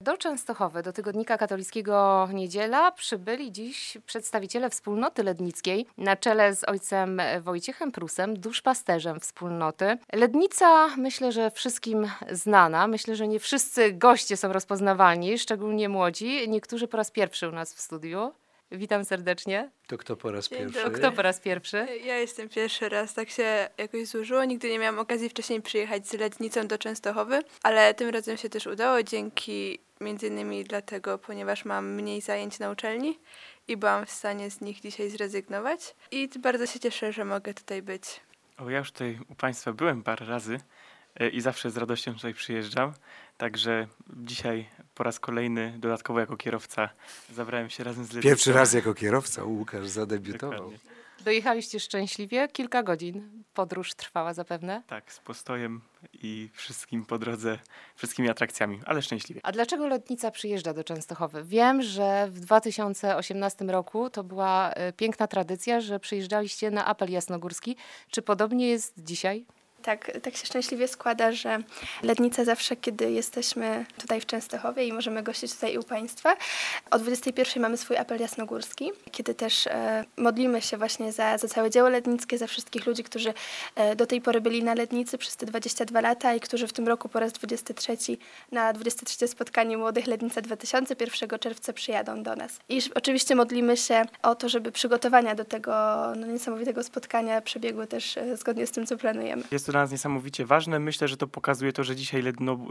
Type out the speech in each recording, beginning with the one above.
do Częstochowy, do tygodnika katolickiego Niedziela przybyli dziś przedstawiciele wspólnoty lednickiej na czele z ojcem Wojciechem Prusem, duszpasterzem wspólnoty. Lednica, myślę, że wszystkim znana. Myślę, że nie wszyscy goście są rozpoznawalni, szczególnie młodzi. Niektórzy po raz pierwszy u nas w studiu. Witam serdecznie. To kto po raz pierwszy? Kto po raz pierwszy? Ja jestem pierwszy raz, tak się jakoś złożyło. Nigdy nie miałam okazji wcześniej przyjechać z Lednicą do Częstochowy, ale tym razem się też udało, dzięki między innymi dlatego, ponieważ mam mniej zajęć na uczelni i byłam w stanie z nich dzisiaj zrezygnować. I bardzo się cieszę, że mogę tutaj być. Ja już tutaj u Państwa byłem parę razy i zawsze z radością tutaj przyjeżdżam. Także dzisiaj po raz kolejny, dodatkowo jako kierowca, zabrałem się razem z Lednicą. Pierwszy raz jako kierowca Łukasz zadebiutował. Dokładnie. Dojechaliście szczęśliwie, kilka godzin. Podróż trwała zapewne. Tak, z postojem i wszystkim po drodze, wszystkimi atrakcjami, ale szczęśliwie. A dlaczego Lednica przyjeżdża do Częstochowy? Wiem, że w 2018 roku to była piękna tradycja, że przyjeżdżaliście na apel jasnogórski. Czy podobnie jest dzisiaj? Tak się szczęśliwie składa, że Lednica zawsze, kiedy jesteśmy tutaj w Częstochowie i możemy gościć tutaj u Państwa, o 21 mamy swój apel jasnogórski, kiedy też modlimy się właśnie za całe dzieło lednickie, za wszystkich ludzi, którzy do tej pory byli na Lednicy przez te 22 lata i którzy w tym roku po raz 23 na 23 spotkanie Młodych Lednica 2000 1 czerwca przyjadą do nas. I oczywiście modlimy się o to, żeby przygotowania do tego niesamowitego spotkania przebiegły też zgodnie z tym, co planujemy. Jest to dla nas niesamowicie ważne. Myślę, że to pokazuje to, że dzisiaj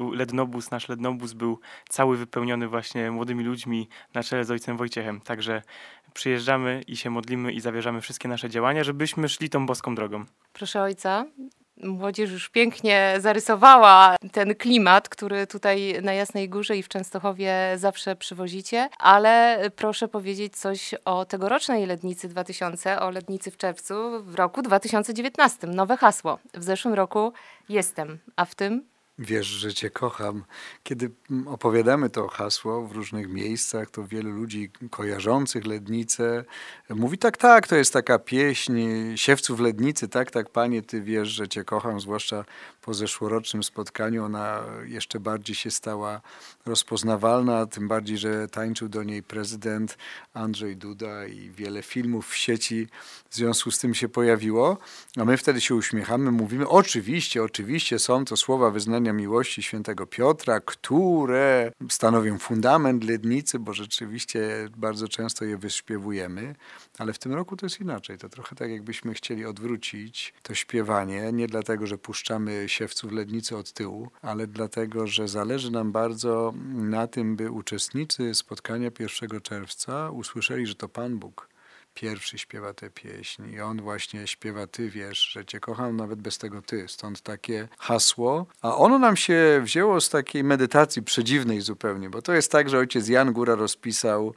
nasz Lednobus był cały wypełniony właśnie młodymi ludźmi na czele z ojcem Wojciechem. Także przyjeżdżamy i się modlimy i zawierzamy wszystkie nasze działania, żebyśmy szli tą boską drogą. Proszę ojca. Młodzież już pięknie zarysowała ten klimat, który tutaj na Jasnej Górze i w Częstochowie zawsze przywozicie, ale proszę powiedzieć coś o tegorocznej Lednicy 2000, o Lednicy w czerwcu w roku 2019. Nowe hasło. W zeszłym roku jestem, a w tym? Wiesz, że Cię kocham. Kiedy opowiadamy to hasło w różnych miejscach, to wielu ludzi kojarzących Lednicę mówi tak, to jest taka pieśń siewców Lednicy, tak, Panie, Ty wiesz, że Cię kocham, zwłaszcza po zeszłorocznym spotkaniu ona jeszcze bardziej się stała rozpoznawalna, tym bardziej, że tańczył do niej prezydent Andrzej Duda i wiele filmów w sieci w związku z tym się pojawiło, a my wtedy się uśmiechamy, mówimy, oczywiście są to słowa wyznania miłości świętego Piotra, które stanowią fundament Lednicy, bo rzeczywiście bardzo często je wyśpiewujemy, ale w tym roku to jest inaczej. To trochę tak, jakbyśmy chcieli odwrócić to śpiewanie, nie dlatego, że puszczamy siewców Lednicy od tyłu, ale dlatego, że zależy nam bardzo na tym, by uczestnicy spotkania 1 czerwca usłyszeli, że to Pan Bóg pierwszy śpiewa tę pieśń i on właśnie śpiewa Ty wiesz, że Cię kocham nawet bez tego Ty. Stąd takie hasło. A ono nam się wzięło z takiej medytacji przedziwnej zupełnie, bo to jest tak, że ojciec Jan Góra rozpisał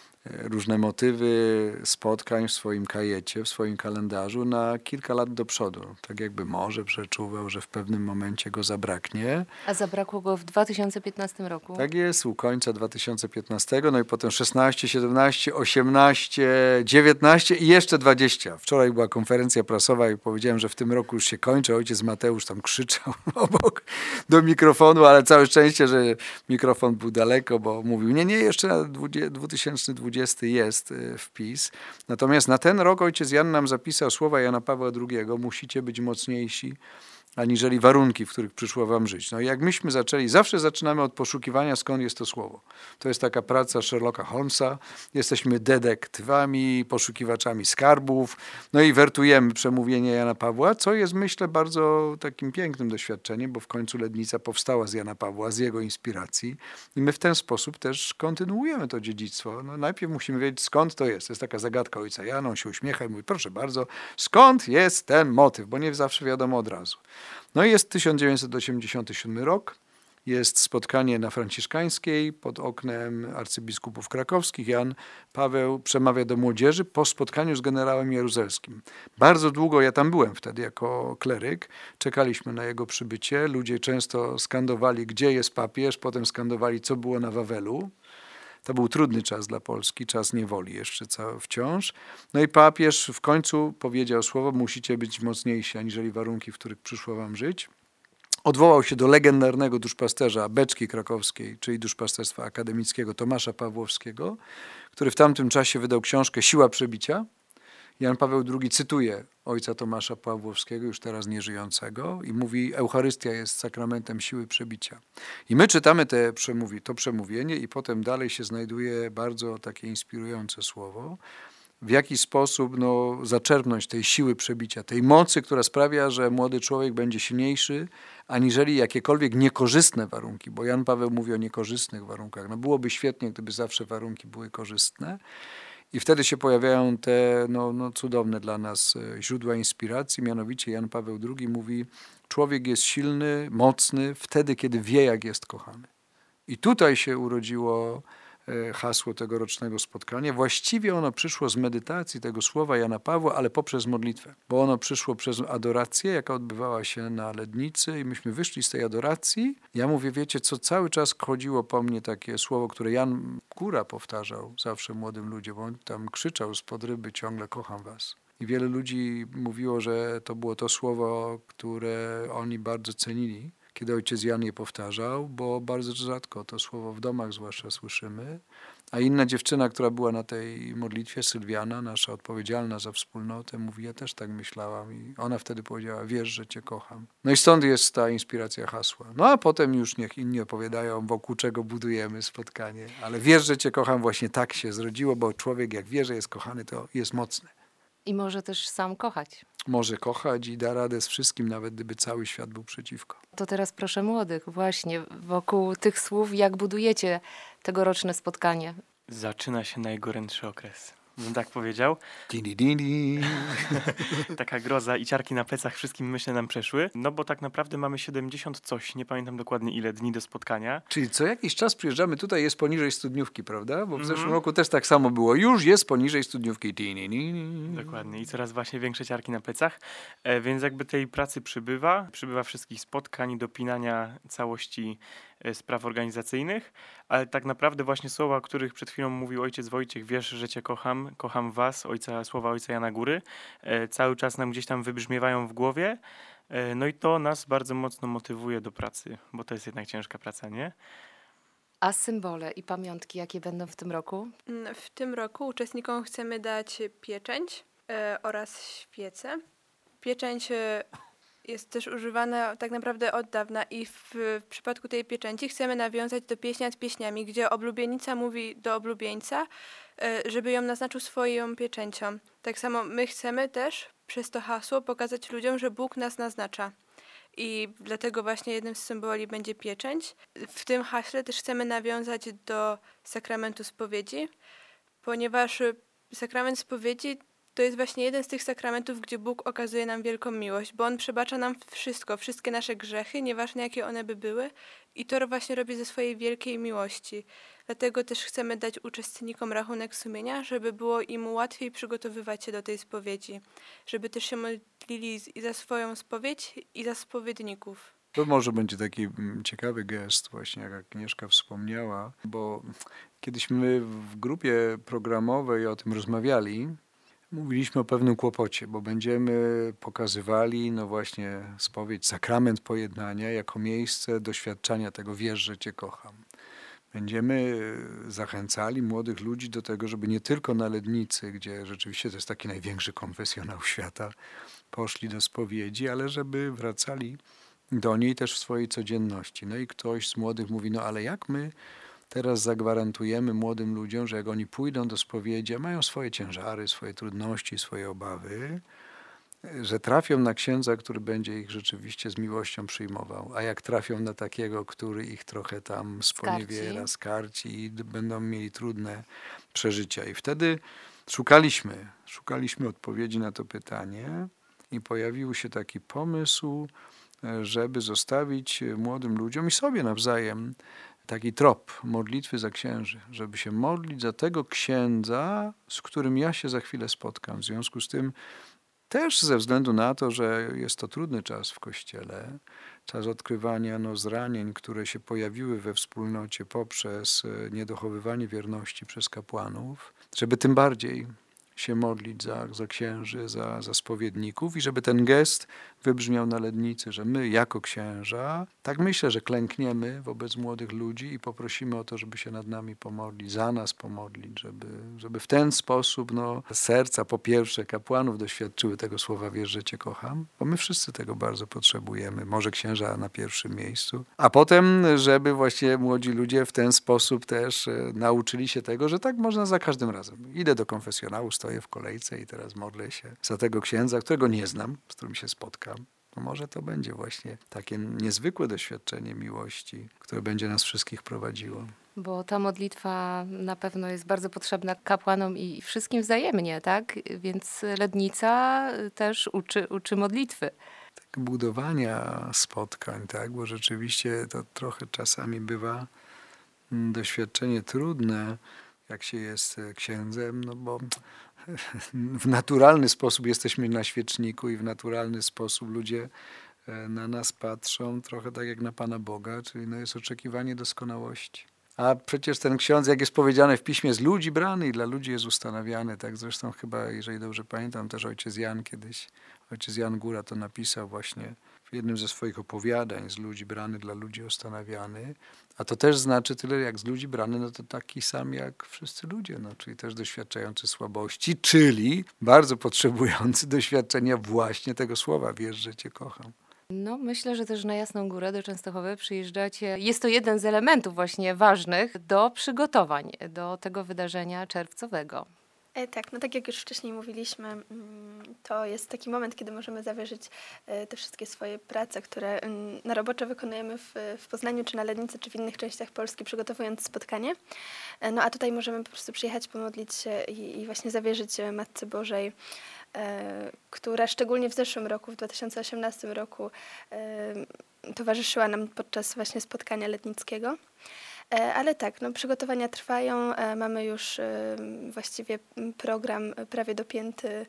różne motywy spotkań w swoim kajecie, w swoim kalendarzu na kilka lat do przodu. Tak jakby może przeczuwał, że w pewnym momencie go zabraknie. A zabrakło go w 2015 roku. Tak jest, u końca 2015, no i potem 16, 17, 18, 19 i jeszcze 20. Wczoraj była konferencja prasowa i powiedziałem, że w tym roku już się kończy. Ojciec Mateusz tam krzyczał obok do mikrofonu, ale całe szczęście, że mikrofon był daleko, bo mówił, nie, jeszcze na 2020 jest wpis. Natomiast na ten rok ojciec Jan nam zapisał słowa Jana Pawła II. Musicie być mocniejsi aniżeli warunki, w których przyszło wam żyć. No i jak myśmy zawsze zaczynamy od poszukiwania, skąd jest to słowo. To jest taka praca Sherlocka Holmesa. Jesteśmy detektywami, poszukiwaczami skarbów, no i wertujemy przemówienie Jana Pawła, co jest, myślę, bardzo takim pięknym doświadczeniem, bo w końcu Lednica powstała z Jana Pawła, z jego inspiracji i my w ten sposób też kontynuujemy to dziedzictwo. No, najpierw musimy wiedzieć, skąd to jest. To jest taka zagadka ojca Jana, on się uśmiecha i mówi, proszę bardzo, skąd jest ten motyw, bo nie zawsze wiadomo od razu. No i jest 1987 rok, jest spotkanie na Franciszkańskiej pod oknem arcybiskupów krakowskich. Jan Paweł przemawia do młodzieży po spotkaniu z generałem Jaruzelskim. Bardzo długo, ja tam byłem wtedy jako kleryk, czekaliśmy na jego przybycie. Ludzie często skandowali, gdzie jest papież, potem skandowali, co było na Wawelu. To był trudny czas dla Polski, czas niewoli jeszcze wciąż. No i papież w końcu powiedział słowo, musicie być mocniejsi aniżeli warunki, w których przyszło wam żyć. odwołał się do legendarnego duszpasterza Beczki Krakowskiej, czyli duszpasterstwa akademickiego Tomasza Pawłowskiego, który w tamtym czasie wydał książkę Siła przebicia. Jan Paweł II cytuje ojca Tomasza Pawłowskiego, już teraz nieżyjącego, i mówi: Eucharystia jest sakramentem siły przebicia. I my czytamy to przemówienie i potem dalej się znajduje bardzo takie inspirujące słowo, w jaki sposób zaczerpnąć tej siły przebicia, tej mocy, która sprawia, że młody człowiek będzie silniejszy, aniżeli jakiekolwiek niekorzystne warunki, bo Jan Paweł mówi o niekorzystnych warunkach. Byłoby świetnie, gdyby zawsze warunki były korzystne. I wtedy się pojawiają te cudowne dla nas źródła inspiracji, mianowicie Jan Paweł II mówi: człowiek jest silny, mocny wtedy, kiedy wie, jak jest kochany. I tutaj się urodziło hasło tegorocznego spotkania. Właściwie ono przyszło z medytacji tego słowa Jana Pawła, ale poprzez modlitwę. Bo ono przyszło przez adorację, jaka odbywała się na Lednicy i myśmy wyszli z tej adoracji. Ja mówię, wiecie co, cały czas chodziło po mnie takie słowo, które Jan Góra powtarzał zawsze młodym ludziom. On tam krzyczał spod ryby ciągle: kocham was. I wiele ludzi mówiło, że to było to słowo, które oni bardzo cenili, kiedy ojciec Jan je powtarzał, bo bardzo rzadko to słowo w domach zwłaszcza słyszymy. A inna dziewczyna, która była na tej modlitwie, Sylwiana, nasza odpowiedzialna za wspólnotę, mówi: ja też tak myślałam. I ona wtedy powiedziała: wiesz, że cię kocham. No i stąd jest ta inspiracja hasła. No a potem już niech inni opowiadają, wokół czego budujemy spotkanie. Ale wiesz, że cię kocham, właśnie tak się zrodziło, bo człowiek jak wie, że jest kochany, to jest mocny. I może też sam kochać. Może kochać i da radę z wszystkim, nawet gdyby cały świat był przeciwko. To teraz proszę młodych właśnie wokół tych słów, jak budujecie tegoroczne spotkanie. Zaczyna się najgorętszy okres. Bym tak powiedział. Taka groza i ciarki na plecach wszystkim, myślę, nam przeszły. No bo tak naprawdę mamy 70 coś, nie pamiętam dokładnie ile dni do spotkania. Czyli co jakiś czas przyjeżdżamy tutaj, jest poniżej studniówki, prawda? Bo w zeszłym roku też tak samo było. Już jest poniżej studniówki. Dokładnie. I coraz właśnie większe ciarki na plecach. Więc jakby tej pracy przybywa wszystkich spotkań, dopinania całości spraw organizacyjnych, ale tak naprawdę właśnie słowa, o których przed chwilą mówił ojciec Wojciech: wiesz, że cię kocham, kocham was, słowa ojca Jana Góry, cały czas nam gdzieś tam wybrzmiewają w głowie, no i to nas bardzo mocno motywuje do pracy, bo to jest jednak ciężka praca, nie? A symbole i pamiątki jakie będą w tym roku? W tym roku uczestnikom chcemy dać pieczęć oraz świece. Pieczęć jest też używana tak naprawdę od dawna i w przypadku tej pieczęci chcemy nawiązać do pieśnia nad pieśniami, gdzie oblubienica mówi do oblubieńca, żeby ją naznaczył swoją pieczęcią. Tak samo my chcemy też przez to hasło pokazać ludziom, że Bóg nas naznacza. I dlatego właśnie jednym z symboli będzie pieczęć. W tym haśle też chcemy nawiązać do sakramentu spowiedzi, ponieważ sakrament spowiedzi to jest właśnie jeden z tych sakramentów, gdzie Bóg okazuje nam wielką miłość, bo On przebacza nam wszystko, wszystkie nasze grzechy, nieważne jakie one by były, i to właśnie robi ze swojej wielkiej miłości. Dlatego też chcemy dać uczestnikom rachunek sumienia, żeby było im łatwiej przygotowywać się do tej spowiedzi, żeby też się modlili i za swoją spowiedź, i za spowiedników. To może będzie taki ciekawy gest, właśnie jak Agnieszka wspomniała, bo kiedyś my w grupie programowej o tym rozmawiali, mówiliśmy o pewnym kłopocie, bo będziemy pokazywali właśnie spowiedź, sakrament pojednania jako miejsce doświadczania tego: wiesz, że cię kocham. Będziemy zachęcali młodych ludzi do tego, żeby nie tylko na Lednicy, gdzie rzeczywiście to jest taki największy konfesjonał świata, poszli do spowiedzi, ale żeby wracali do niej też w swojej codzienności. No i ktoś z młodych mówi: no ale jak my teraz zagwarantujemy młodym ludziom, że jak oni pójdą do spowiedzi, a mają swoje ciężary, swoje trudności, swoje obawy, że trafią na księdza, który będzie ich rzeczywiście z miłością przyjmował. A jak trafią na takiego, który ich trochę tam sponiewiera, skarci i będą mieli trudne przeżycia. I wtedy szukaliśmy odpowiedzi na to pytanie i pojawił się taki pomysł, żeby zostawić młodym ludziom i sobie nawzajem taki trop modlitwy za księży, żeby się modlić za tego księdza, z którym ja się za chwilę spotkam. W związku z tym też ze względu na to, że jest to trudny czas w Kościele, czas odkrywania zranień, które się pojawiły we wspólnocie poprzez niedochowywanie wierności przez kapłanów, żeby tym bardziej się modlić za księży, za spowiedników i żeby ten gest wybrzmiał na Lednicy, że my jako księża, tak myślę, że klękniemy wobec młodych ludzi i poprosimy o to, żeby się nad nami pomodlić, za nas pomodlić, żeby w ten sposób serca po pierwsze kapłanów doświadczyły tego słowa wiesz, że Cię kocham, bo my wszyscy tego bardzo potrzebujemy, może księża na pierwszym miejscu, a potem, żeby właśnie młodzi ludzie w ten sposób też nauczyli się tego, że tak można za każdym razem. Idę do konfesjonału, stoję w kolejce i teraz modlę się za tego księdza, którego nie znam, z którym się spotkam. No może to będzie właśnie takie niezwykłe doświadczenie miłości, które będzie nas wszystkich prowadziło. Bo ta modlitwa na pewno jest bardzo potrzebna kapłanom i wszystkim wzajemnie, tak? Więc Lednica też uczy modlitwy. Tak, budowania spotkań, tak? Bo rzeczywiście to trochę czasami bywa doświadczenie trudne, jak się jest księdzem, no bo w naturalny sposób jesteśmy na świeczniku i w naturalny sposób ludzie na nas patrzą trochę tak jak na Pana Boga, czyli jest oczekiwanie doskonałości. A przecież ten ksiądz, jak jest powiedziane w piśmie, z ludzi brany i dla ludzi jest ustanawiany. Tak zresztą chyba, jeżeli dobrze pamiętam, też ojciec Jan Góra to napisał właśnie w jednym ze swoich opowiadań, z ludzi brany, dla ludzi ustanawiany. A to też znaczy tyle, jak z ludzi brany, to taki sam jak wszyscy ludzie, czyli też doświadczający słabości, czyli bardzo potrzebujący doświadczenia właśnie tego słowa, wiesz, że Cię kocham. Myślę, że też na Jasną Górę do Częstochowy przyjeżdżacie. Jest to jeden z elementów właśnie ważnych do przygotowań do tego wydarzenia czerwcowego. Tak, tak jak już wcześniej mówiliśmy, to jest taki moment, kiedy możemy zawierzyć te wszystkie swoje prace, które na roboczo wykonujemy w Poznaniu, czy na Lednicy, czy w innych częściach Polski, przygotowując spotkanie. A tutaj możemy po prostu przyjechać, pomodlić się i właśnie zawierzyć Matce Bożej, która szczególnie w zeszłym roku, w 2018 roku, towarzyszyła nam podczas właśnie spotkania lednickiego. Ale tak, przygotowania trwają, mamy już właściwie program prawie dopięty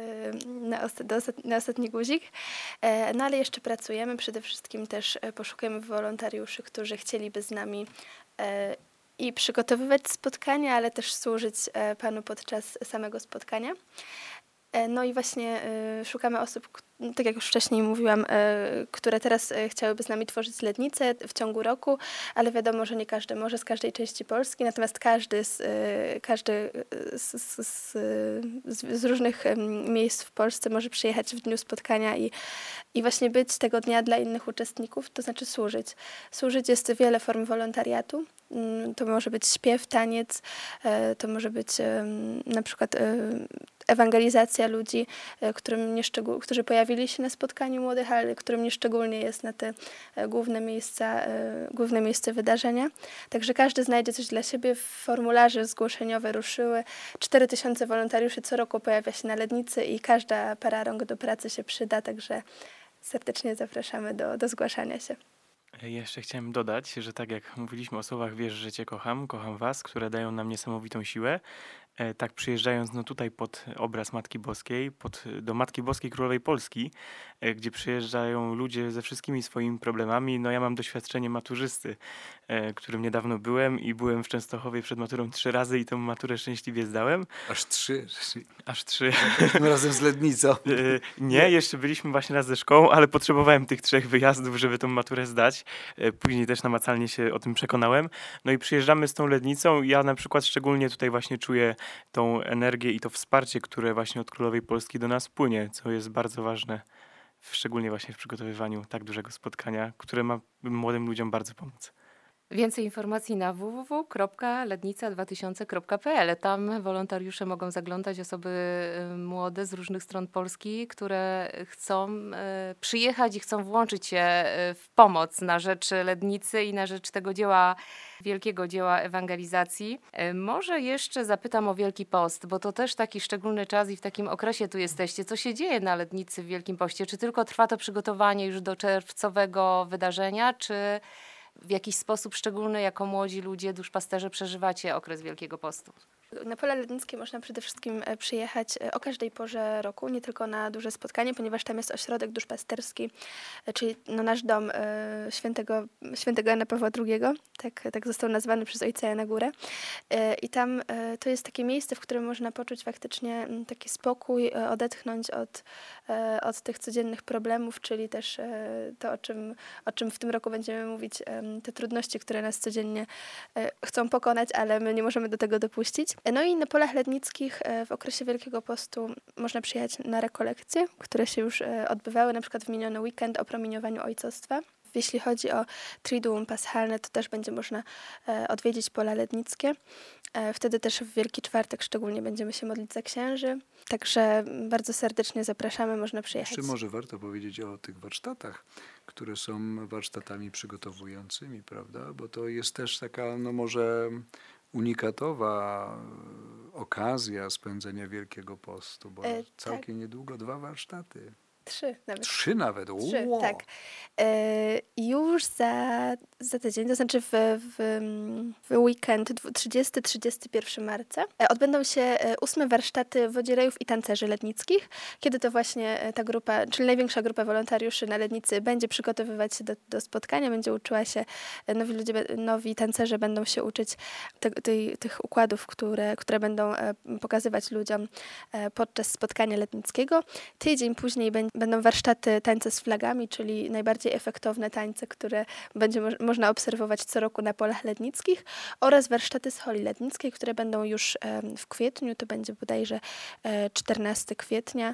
na ostatni guzik, ale jeszcze pracujemy, przede wszystkim też poszukujemy wolontariuszy, którzy chcieliby z nami i przygotowywać spotkania, ale też służyć Panu podczas samego spotkania. I właśnie szukamy osób, tak jak już wcześniej mówiłam, które teraz chciałyby z nami tworzyć Lednicę w ciągu roku, ale wiadomo, że nie każdy może z każdej części Polski, natomiast każdy z różnych miejsc w Polsce może przyjechać w dniu spotkania i właśnie być tego dnia dla innych uczestników, to znaczy służyć. Służyć jest wiele form wolontariatu. To może być śpiew, taniec, to może być na przykład ewangelizacja ludzi, którzy pojawili się na spotkaniu młodych, ale którym nieszczególnie jest na te główne miejsce wydarzenia. Także każdy znajdzie coś dla siebie. Formularze zgłoszeniowe ruszyły. 4000 wolontariuszy co roku pojawia się na Lednicy i każda para rąk do pracy się przyda, także serdecznie zapraszamy do zgłaszania się. Jeszcze chciałem dodać, że tak jak mówiliśmy o słowach wiesz, że Cię kocham, kocham Was, które dają nam niesamowitą siłę, tak przyjeżdżając tutaj pod obraz Matki Boskiej, do Matki Boskiej Królowej Polski, gdzie przyjeżdżają ludzie ze wszystkimi swoimi problemami. Ja mam doświadczenie maturzysty, którym niedawno byłem i byłem w Częstochowie przed maturą 3 razy i tę maturę szczęśliwie zdałem. Aż 3? Aż 3. Tym razem z Lednicą. Nie, jeszcze byliśmy właśnie raz ze szkołą, ale potrzebowałem tych 3 wyjazdów, żeby tą maturę zdać. Później też namacalnie się o tym przekonałem. I przyjeżdżamy z tą Lednicą. Ja na przykład szczególnie tutaj właśnie czuję tą energię i to wsparcie, które właśnie od Królowej Polski do nas płynie, co jest bardzo ważne, szczególnie właśnie w przygotowywaniu tak dużego spotkania, które ma młodym ludziom bardzo pomóc. Więcej informacji na www.lednica2000.pl. Tam wolontariusze mogą zaglądać, osoby młode z różnych stron Polski, które chcą przyjechać i chcą włączyć się w pomoc na rzecz Lednicy i na rzecz tego wielkiego dzieła ewangelizacji. Może jeszcze zapytam o Wielki Post, bo to też taki szczególny czas i w takim okresie tu jesteście. Co się dzieje na Lednicy w Wielkim Poście? Czy tylko trwa to przygotowanie już do czerwcowego wydarzenia, czy w jakiś sposób szczególny jako młodzi ludzie, duszpasterze przeżywacie okres Wielkiego Postu? Na Pola Lednickie można przede wszystkim przyjechać o każdej porze roku, nie tylko na duże spotkanie, ponieważ tam jest ośrodek duszpasterski, czyli nasz dom świętego Jana Pawła II, tak został nazwany przez ojca Jana Górę. I tam to jest takie miejsce, w którym można poczuć faktycznie taki spokój, odetchnąć od tych codziennych problemów, czyli też to, o czym w tym roku będziemy mówić, te trudności, które nas codziennie chcą pokonać, ale my nie możemy do tego dopuścić. No i na Polach Lednickich w okresie Wielkiego Postu można przyjechać na rekolekcje, które się już odbywały, na przykład w miniony weekend o promieniowaniu ojcostwa. Jeśli chodzi o Triduum Paschalne, to też będzie można odwiedzić Pola Lednickie. Wtedy też w Wielki Czwartek szczególnie będziemy się modlić za księży. Także bardzo serdecznie zapraszamy, można przyjechać. Jeszcze może warto powiedzieć o tych warsztatach, które są warsztatami przygotowującymi, prawda? Bo to jest też taka, może unikatowa okazja spędzenia Wielkiego Postu, bo całkiem niedługo 2 warsztaty. 3 nawet. 3 nawet? 3, tak. Już za tydzień, to znaczy w weekend 30-31 marca odbędą się 8 warsztaty wodzirejów i tancerzy lednickich, kiedy to właśnie ta grupa, czyli największa grupa wolontariuszy na Lednicy będzie przygotowywać się do spotkania, będzie uczyła się, nowi tancerze będą się uczyć tych układów, które będą pokazywać ludziom podczas spotkania lednickiego. Tydzień później będą warsztaty tańce z flagami, czyli najbardziej efektowne tańce, które będzie można obserwować co roku na Polach Lednickich, oraz warsztaty z holi lednickiej, które będą już w kwietniu, to będzie bodajże 14 kwietnia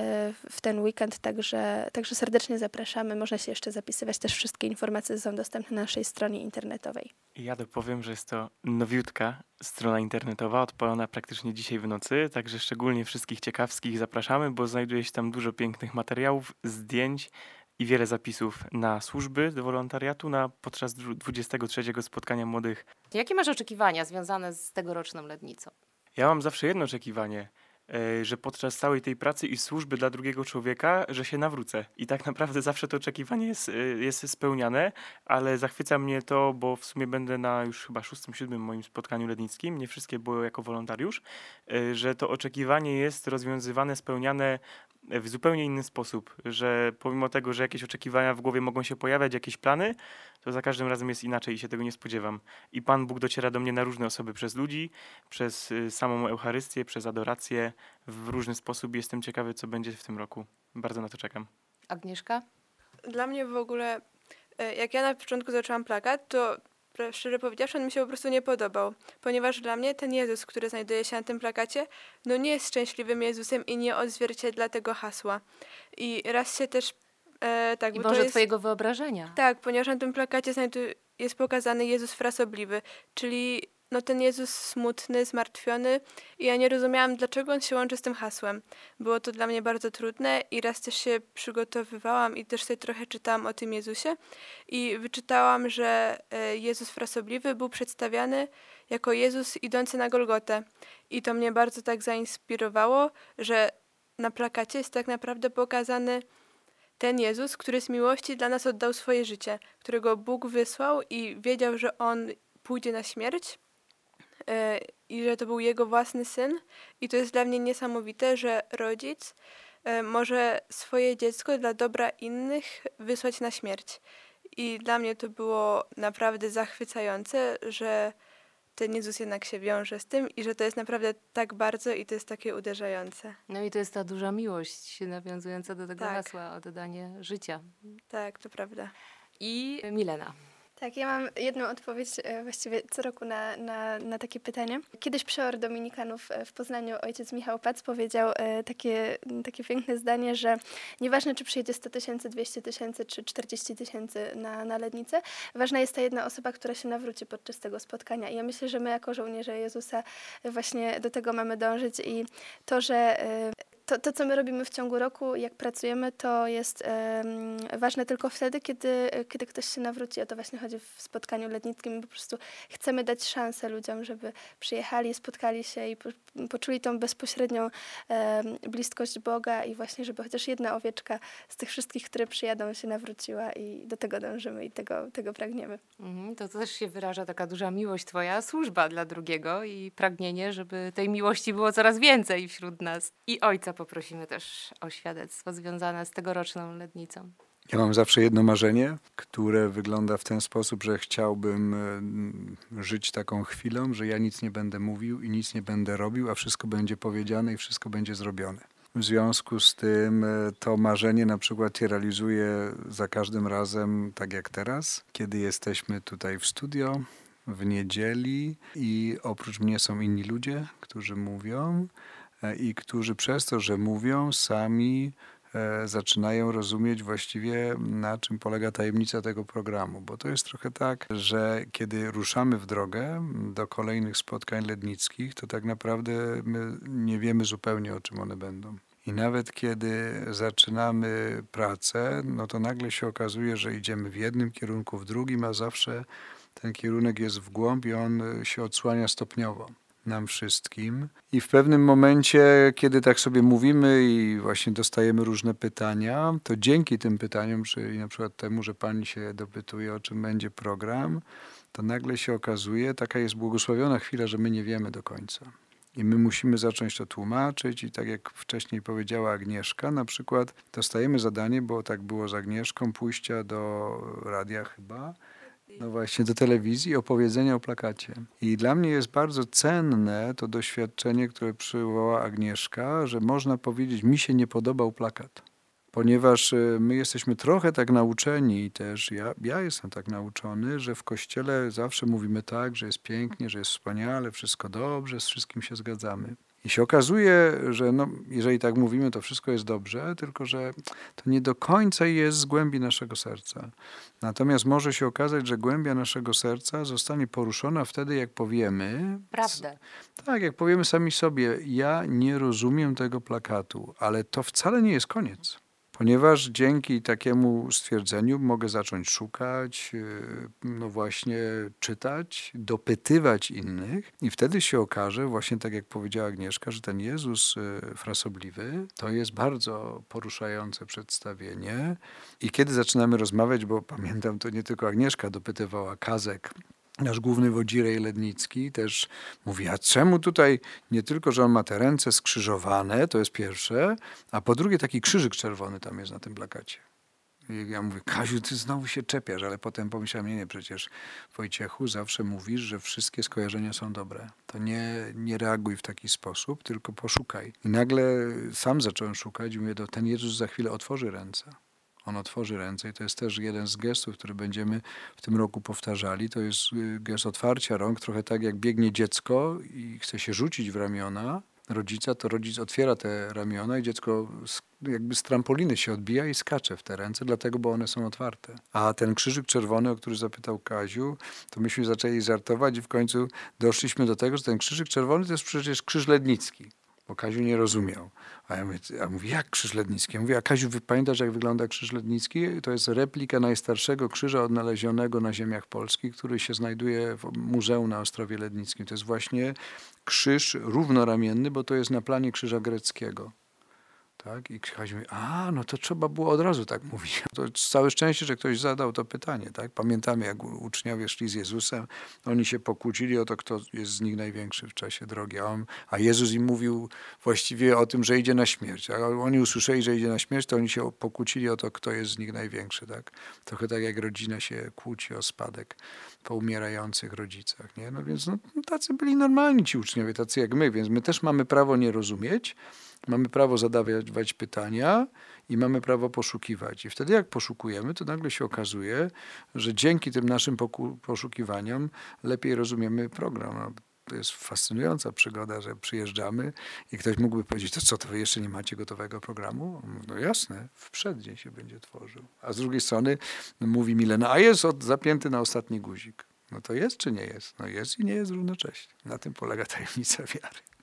w ten weekend, także serdecznie zapraszamy. Można się jeszcze zapisywać, też wszystkie informacje są dostępne na naszej stronie internetowej. Ja dopowiem, że jest to nowiutka strona internetowa, odpalona praktycznie dzisiaj w nocy, także szczególnie wszystkich ciekawskich zapraszamy, bo znajduje się tam dużo pięknych materiałów, zdjęć i wiele zapisów na służby do wolontariatu podczas 23. spotkania młodych. Jakie masz oczekiwania związane z tegoroczną Lednicą? Ja mam zawsze jedno oczekiwanie, że podczas całej tej pracy i służby dla drugiego człowieka, że się nawrócę. I tak naprawdę zawsze to oczekiwanie jest spełniane, ale zachwyca mnie to, bo w sumie będę na już chyba 6., 7. moim spotkaniu lednickim, nie wszystkie były jako wolontariusz, że to oczekiwanie jest rozwiązywane, spełniane w zupełnie inny sposób, że pomimo tego, że jakieś oczekiwania w głowie mogą się pojawiać, jakieś plany, to za każdym razem jest inaczej i się tego nie spodziewam. I Pan Bóg dociera do mnie na różne osoby, przez ludzi, przez samą Eucharystię, przez adorację, w różny sposób. Jestem ciekawy, co będzie w tym roku. Bardzo na to czekam. Agnieszka? Dla mnie w ogóle, jak ja na początku zaczęłam plakat, to szczerze powiedziawszy, on mi się po prostu nie podobał, ponieważ dla mnie ten Jezus, który znajduje się na tym plakacie, nie jest szczęśliwym Jezusem i nie odzwierciedla tego hasła. I raz się też tak, I bo może to jest, twojego wyobrażenia. tak, ponieważ na tym plakacie jest pokazany Jezus frasobliwy, czyli ten Jezus smutny, zmartwiony, i ja nie rozumiałam, dlaczego on się łączy z tym hasłem. Było to dla mnie bardzo trudne i raz też się przygotowywałam i też sobie trochę czytałam o tym Jezusie i wyczytałam, że Jezus frasobliwy był przedstawiany jako Jezus idący na Golgotę. I to mnie bardzo tak zainspirowało, że na plakacie jest tak naprawdę pokazany ten Jezus, który z miłości dla nas oddał swoje życie, którego Bóg wysłał i wiedział, że On pójdzie na śmierć i że to był Jego własny Syn. I to jest dla mnie niesamowite, że rodzic może swoje dziecko dla dobra innych wysłać na śmierć. I dla mnie to było naprawdę zachwycające, że ten Jezus jednak się wiąże z tym i że to jest naprawdę tak bardzo i to jest takie uderzające. No i to jest ta duża miłość nawiązująca do tego Tak. hasła, oddanie życia. Tak, to prawda. I Milena. Tak, ja mam jedną odpowiedź właściwie co roku na takie pytanie. Kiedyś przeor dominikanów w Poznaniu, ojciec Michał Pac, powiedział takie piękne zdanie, że nieważne, czy przyjedzie 100 000, 200 000 czy 40 000 na Lednicę, ważna jest ta jedna osoba, która się nawróci podczas tego spotkania. I ja myślę, że my jako żołnierze Jezusa właśnie do tego mamy dążyć i to, że To, co my robimy w ciągu roku, jak pracujemy, to jest ważne tylko wtedy, kiedy ktoś się nawróci. O to właśnie chodzi w spotkaniu letnickim. My po prostu chcemy dać szansę ludziom, żeby przyjechali, spotkali się i poczuli tą bezpośrednią bliskość Boga i właśnie, żeby chociaż jedna owieczka z tych wszystkich, które przyjadą, się nawróciła i do tego dążymy i tego pragniemy. To też się wyraża taka duża miłość twoja, służba dla drugiego i pragnienie, żeby tej miłości było coraz więcej wśród nas. I ojca poprosimy też o świadectwo związane z tegoroczną letnicą. Ja mam zawsze jedno marzenie, które wygląda w ten sposób, że chciałbym żyć taką chwilą, że ja nic nie będę mówił i nic nie będę robił, a wszystko będzie powiedziane i wszystko będzie zrobione. W związku z tym to marzenie na przykład się realizuje za każdym razem, tak jak teraz, kiedy jesteśmy tutaj w studio w niedzieli i oprócz mnie są inni ludzie, którzy mówią i którzy przez to, że mówią, sami zaczynają rozumieć właściwie, na czym polega tajemnica tego programu. Bo to jest trochę tak, że kiedy ruszamy w drogę do kolejnych spotkań letnickich, to tak naprawdę my nie wiemy zupełnie, o czym one będą. I nawet kiedy zaczynamy pracę, no to nagle się okazuje, że idziemy w jednym kierunku, w drugim, a zawsze ten kierunek jest w głąb i on się odsłania stopniowo nam wszystkim. I w pewnym momencie, kiedy tak sobie mówimy i właśnie dostajemy różne pytania, to dzięki tym pytaniom, czyli na przykład temu, że pani się dopytuje, o czym będzie program, to nagle się okazuje, taka jest błogosławiona chwila, że my nie wiemy do końca. I my musimy zacząć to tłumaczyć i tak jak wcześniej powiedziała Agnieszka, na przykład dostajemy zadanie, bo tak było z Agnieszką, pójścia do radia chyba, no właśnie, do telewizji, opowiedzenia o plakacie. I dla mnie jest bardzo cenne to doświadczenie, które przywołała Agnieszka, że można powiedzieć, mi się nie podobał plakat. Ponieważ my jesteśmy trochę tak nauczeni też, ja jestem tak nauczony, że w Kościele zawsze mówimy tak, że jest pięknie, że jest wspaniale, wszystko dobrze, z wszystkim się zgadzamy. I się okazuje, że no, jeżeli tak mówimy, to wszystko jest dobrze, tylko że to nie do końca jest z głębi naszego serca. Natomiast może się okazać, że głębia naszego serca zostanie poruszona wtedy, jak powiemy... Prawdę. Tak, jak powiemy sami sobie, ja nie rozumiem tego plakatu, ale to wcale nie jest koniec. Ponieważ dzięki takiemu stwierdzeniu mogę zacząć szukać, no właśnie czytać, dopytywać innych i wtedy się okaże, właśnie tak jak powiedziała Agnieszka, że ten Jezus frasobliwy to jest bardzo poruszające przedstawienie i kiedy zaczynamy rozmawiać, bo pamiętam, to nie tylko Agnieszka dopytywała, Kazek, nasz główny wodzirej lednicki też mówi, a czemu tutaj nie tylko, że on ma te ręce skrzyżowane, to jest pierwsze, a po drugie taki krzyżyk czerwony tam jest na tym plakacie. I ja mówię, Kaziu, ty znowu się czepiasz, ale potem pomyślałem, nie, przecież Wojciechu zawsze mówisz, że wszystkie skojarzenia są dobre. To nie reaguj w taki sposób, tylko poszukaj. I nagle sam zacząłem szukać i mówię, ten Jezus za chwilę otworzy ręce. On otworzy ręce i to jest też jeden z gestów, który będziemy w tym roku powtarzali. To jest gest otwarcia rąk, trochę tak jak biegnie dziecko i chce się rzucić w ramiona rodzica, to rodzic otwiera te ramiona i dziecko jakby z trampoliny się odbija i skacze w te ręce, dlatego, bo one są otwarte. A ten krzyżyk czerwony, o który zapytał Kaziu, to myśmy zaczęli żartować i w końcu doszliśmy do tego, że ten krzyżyk czerwony to jest przecież krzyż lednicki. Bo Kaziu nie rozumiał. A ja mówię, jak krzyż lednicki? Ja mówię, a Kaziu, pamiętasz, jak wygląda krzyż lednicki? To jest replika najstarszego krzyża odnalezionego na ziemiach polskich, który się znajduje w muzeum na Ostrowie Lednickim. To jest właśnie krzyż równoramienny, bo to jest na planie krzyża greckiego. Tak? I Kaziu mówi, no to trzeba było od razu tak mówić. To całe szczęście, że ktoś zadał to pytanie. Tak? Pamiętamy, jak uczniowie szli z Jezusem, oni się pokłócili o to, kto jest z nich największy w czasie drogi. A Jezus im mówił właściwie o tym, że idzie na śmierć. A oni usłyszeli, że idzie na śmierć, to oni się pokłócili o to, kto jest z nich największy. Tak? Trochę tak jak rodzina się kłóci o spadek po umierających rodzicach. Nie? No więc tacy byli normalni ci uczniowie, tacy jak my, więc my też mamy prawo nie rozumieć, mamy prawo zadawać pytania i mamy prawo poszukiwać. I wtedy jak poszukujemy, to nagle się okazuje, że dzięki tym naszym poszukiwaniom lepiej rozumiemy program. No, to jest fascynująca przygoda, że przyjeżdżamy i ktoś mógłby powiedzieć, to co, to wy jeszcze nie macie gotowego programu? No jasne, w przeddzień się będzie tworzył. A z drugiej strony mówi Milena, a jest zapięty na ostatni guzik. No to jest czy nie jest? No jest i nie jest równocześnie. Na tym polega tajemnica wiary.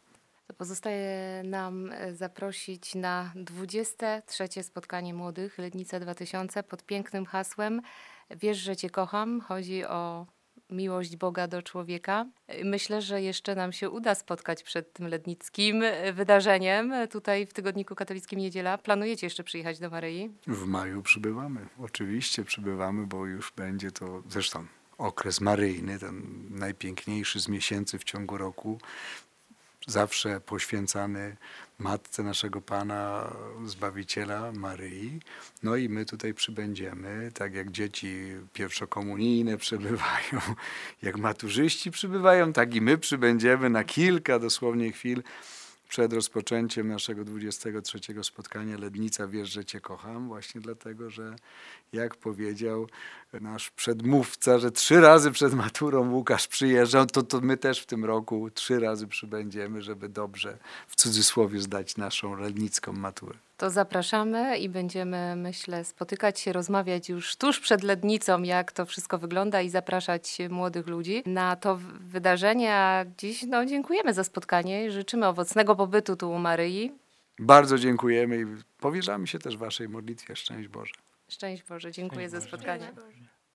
To pozostaje nam zaprosić na 23. spotkanie młodych Lednica 2000 pod pięknym hasłem Wiesz, że Cię kocham. Chodzi o miłość Boga do człowieka. Myślę, że jeszcze nam się uda spotkać przed tym lednickim wydarzeniem tutaj w Tygodniku Katolickim Niedziela. Planujecie jeszcze przyjechać do Maryi? W maju przybywamy. Oczywiście przybywamy, bo już będzie to zresztą okres maryjny, ten najpiękniejszy z miesięcy w ciągu roku. Zawsze poświęcany Matce naszego Pana, Zbawiciela, Maryi. No i my tutaj przybędziemy, tak jak dzieci pierwszokomunijne przybywają, jak maturzyści przybywają, tak i my przybędziemy na kilka dosłownie chwil przed rozpoczęciem naszego 23. spotkania Lednica Wiesz, że Cię kocham. Właśnie dlatego, że jak powiedział nasz przedmówca, że 3 razy przed maturą Łukasz przyjeżdżał, to my też w tym roku 3 razy przybędziemy, żeby dobrze, w cudzysłowie, zdać naszą lednicką maturę. To zapraszamy i będziemy, myślę, spotykać się, rozmawiać już tuż przed Lednicą, jak to wszystko wygląda i zapraszać młodych ludzi na to wydarzenie. A dziś dziękujemy za spotkanie i życzymy owocnego pobytu tu u Maryi. Bardzo dziękujemy i powierzamy się też waszej modlitwie. Szczęść Boże. Szczęść Boże, dziękuję za spotkanie. Boże.